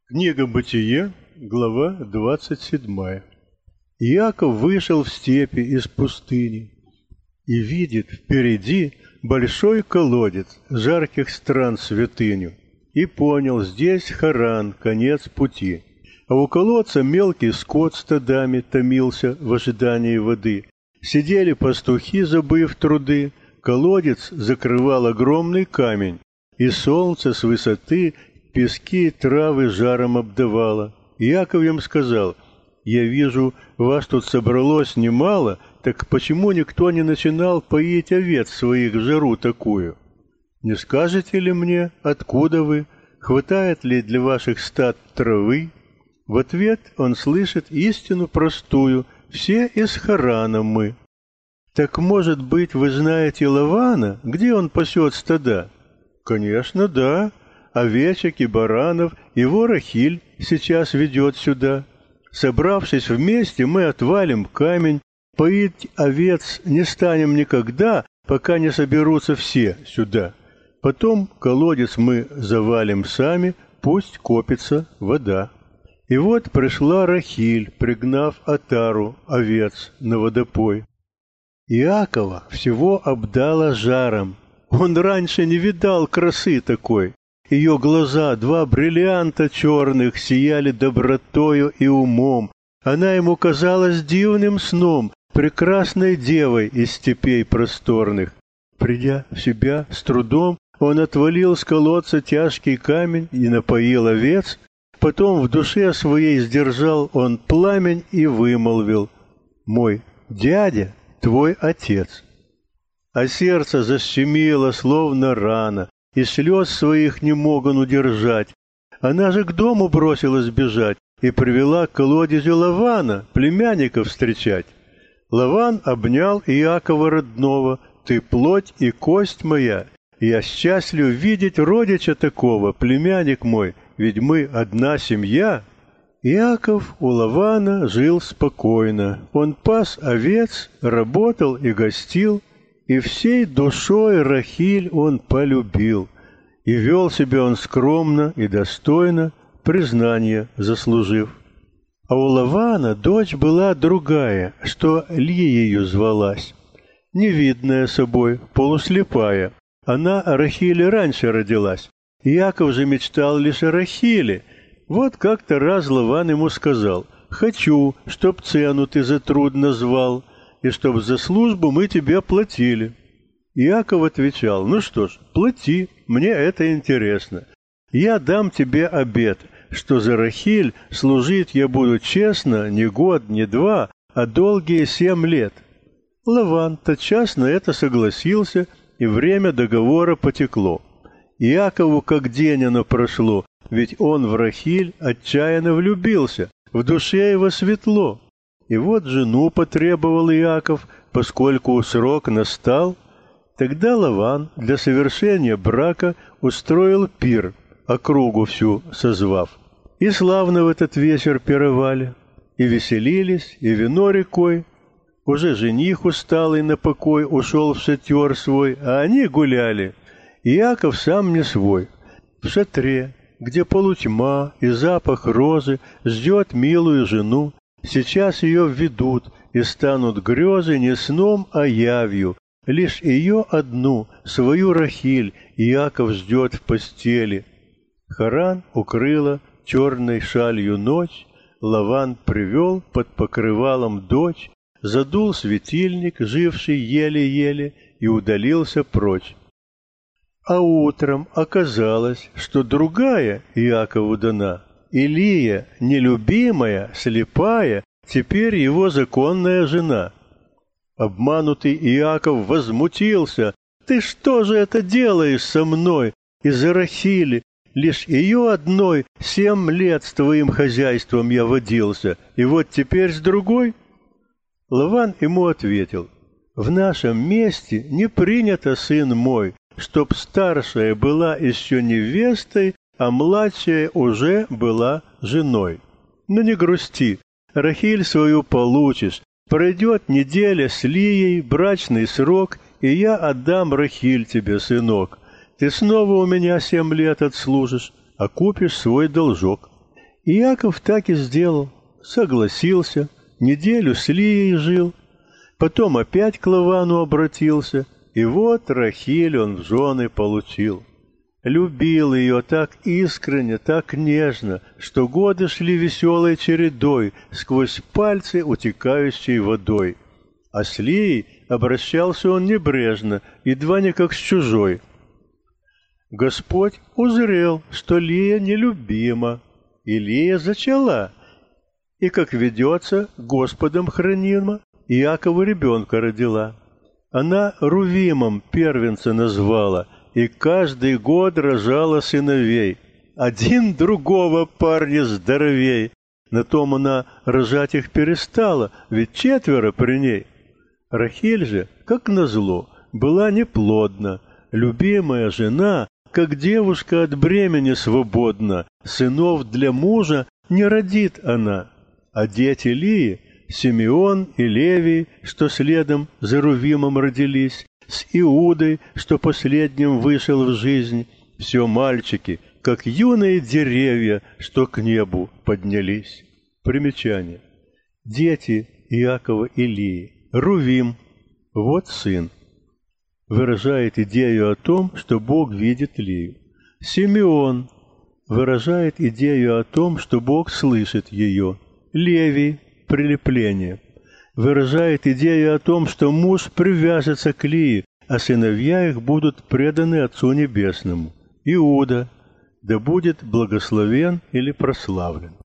Книга Бытие, глава 27. Иаков вышел в степи из пустыни и видит впереди большой колодец жарких стран святыню, и понял: здесь Харан, конец пути. А у колодца мелкий скот стадами томился в ожидании воды. Сидели пастухи, забыв труды. Колодец закрывал огромный камень, и солнце с высоты пески и травы жаром обдавало. Иаков им сказал: «Я вижу, вас тут собралось немало, так почему никто не начинал поить овец своих в жару такую? Не скажете ли мне, откуда вы? Хватает ли для ваших стад травы?» В ответ он слышит истину простую: «Все из Харана мы». «Так, может быть, вы знаете Лавана, где он пасет стада?» «Конечно, да. Овечек и баранов его Рахиль сейчас ведет сюда. Собравшись вместе, мы отвалим камень, поить овец не станем никогда, пока не соберутся все сюда. Потом колодец мы завалим сами, пусть копится вода». И вот пришла Рахиль, пригнав отару овец на водопой. Иакова всего обдало жаром. Он раньше не видал красы такой. Ее глаза, два бриллианта черных, сияли добротою и умом. Она ему казалась дивным сном, прекрасной девой из степей просторных. Придя в себя с трудом, он отвалил с колодца тяжкий камень и напоил овец. Потом в душе своей сдержал он пламень и вымолвил: «Мой дядя, твой отец». А сердце защемило, словно рана, и слез своих не мог он удержать. Она же к дому бросилась бежать и привела к колодезю Лавана, племянника встречать. Лаван обнял Иакова родного: «Ты плоть и кость моя, я счастлив видеть родича такого, племянник мой, ведь мы одна семья». Иаков у Лавана жил спокойно. Он пас овец, работал и гостил, и всей душой Рахиль он полюбил. И вел себя он скромно и достойно, признание заслужив. А у Лавана дочь была другая, что Лиею звалась, невидная собой, полуслепая. Она Рахиле раньше родилась. Иаков же мечтал лишь о Рахиле. Вот как-то раз Лаван ему сказал: «Хочу, чтоб цену ты за труд назвал, и чтоб за службу мы тебе платили». Иаков отвечал: «Ну что ж, плати, мне это интересно. Я дам тебе обет, что за Рахиль служить я буду честно не год, не два, а долгие 7 лет». Лаван тотчас на это согласился, и время договора потекло. Иакову как день оно прошло, ведь он в Рахиль отчаянно влюбился, в душе его светло. И вот жену потребовал Иаков, поскольку срок настал. Тогда Лаван для совершения брака устроил пир, округу всю созвав. И славно в этот вечер пировали, и веселились, и вино рекой. Уже жених усталый на покой ушел в шатер свой, а они гуляли. Иаков сам не свой. В шатре, где полутьма и запах розы, ждет милую жену. Сейчас ее введут, и станут грезы не сном, а явью. Лишь ее одну, свою Рахиль, Иаков ждет в постели. Харан укрыла черной шалью ночь, Лаван привел под покрывалом дочь, задул светильник, живший еле-еле, и удалился прочь. А утром оказалось, что другая Иакову дана, Илия, нелюбимая, слепая, теперь его законная жена. Обманутый Иаков возмутился: «Ты что же это делаешь со мной? Из-за Рахили, лишь ее одной 7 лет с твоим хозяйством я водился, и вот теперь с другой?» Лаван ему ответил: «В нашем месте не принято, сын мой, чтоб старшая была еще невестой, а младшая уже была женой. Но не грусти, Рахиль свою получишь. Пройдет неделя с Лией, брачный срок, и я отдам Рахиль тебе, сынок. Ты снова у меня 7 лет отслужишь, окупишь свой должок». Иаков так и сделал, согласился, неделю с Лией жил, потом опять к Лавану обратился, и вот Рахиль он в жены получил. Любил ее так искренне, так нежно, что годы шли веселой чередой сквозь пальцы, утекающей водой. А с Лией обращался он небрежно, едва не как с чужой. Господь узрел, что Лия нелюбима, и Лия зачала, и, как ведется, Господом хранима, Иакову ребенка родила. Она Рувимом первенца назвала, и каждый год рожала сыновей. Один другого парня здоровей. На том она рожать их перестала, ведь 4 при ней. Рахиль же, как назло, была неплодна, любимая жена, как девушка от бремени свободна, сынов для мужа не родит она. А дети Лии, Симеон и Левий, что следом за Рувимом родились, с Иудой, что последним вышел в жизнь, все мальчики, как юные деревья, что к небу поднялись. Примечание. Дети Иакова и Лии. Рувим, вот сын, выражает идею о том, что Бог видит Лию. Симеон выражает идею о том, что Бог слышит ее. Левий, прилепление, выражает идею о том, что муж привяжется к Лии, а сыновья их будут преданы Отцу Небесному. Иуда, да будет благословен или прославлен.